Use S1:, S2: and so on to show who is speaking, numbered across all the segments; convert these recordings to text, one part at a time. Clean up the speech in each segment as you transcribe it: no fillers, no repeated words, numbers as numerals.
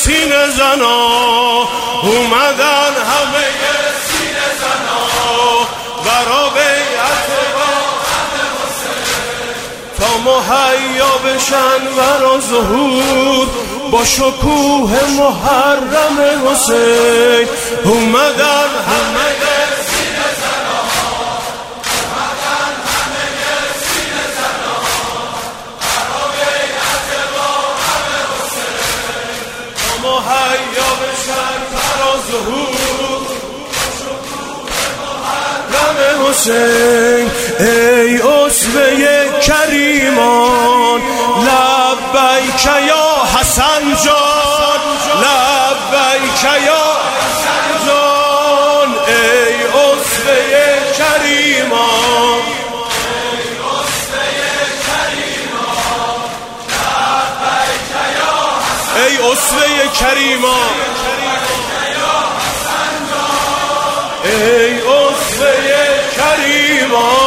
S1: سینه زنا، اومدن همه سینه زنا برا بیعت تا مهیا بشن برا ظهور با شکوه محرم حسین. اومدن همه سینه زنا، اومدن همه سینه زنا برا بیعت حسین تا مهیا بشن برا ظهور با شکوه محرم حسین. ای اسوه کریمان لبیک یا حسن جان، لبیک یا حسن جان. ای اسوه کریمان، ای اسوه کریمان لبیک یا حسن، ای اسوه کریمان، ای اسوه کریمان.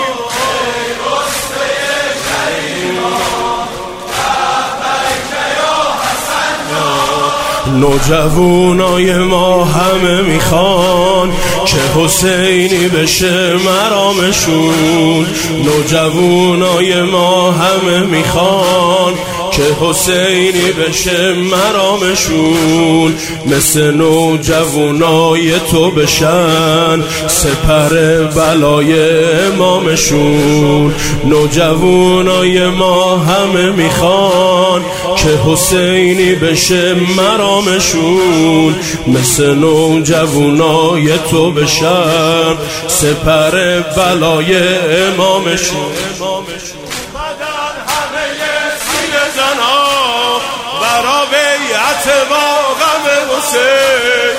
S1: نوجوانای ما همه میخوان که حسینی بشه مرامشون. نوجوانای ما همه میخوان که حسینی بشه مرامشون. مثل نوجوانای تو بشن سپر بلای امامشون. نوجوانای ما همه میخوان که حسینی بشه مرامشون. مثل نوجوانای تو بشن سپر بلای امامشون. بدن همه سینه زنا برا بیعت با غم حسین.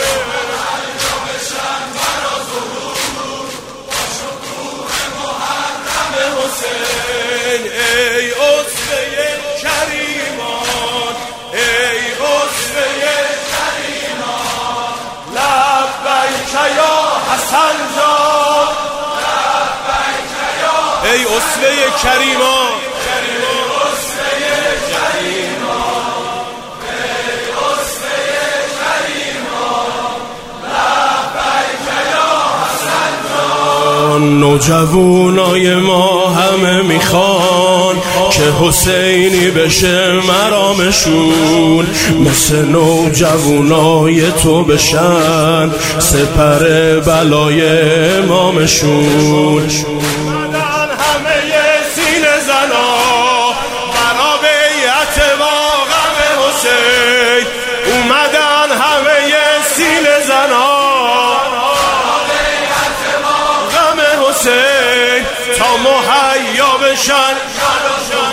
S1: ای اسوه کریمان، ای اسوه کریمان لبیک یا حسن جان، لبیک یا، ای اسوه کریمان، ای اسوه کریمان، ای اسوه کریمان لبیک یا حسن جان. نوجوانای ما همه میخوان که حسینی بشه مرامشون. مثل نوجوانای تو بشن سپر بلای امامشون. اومدن همه سینه زنا برا بیعت با غم حسین. اومدن همه سینه زنا برا بیعت با غم حسین تا مهیا بشن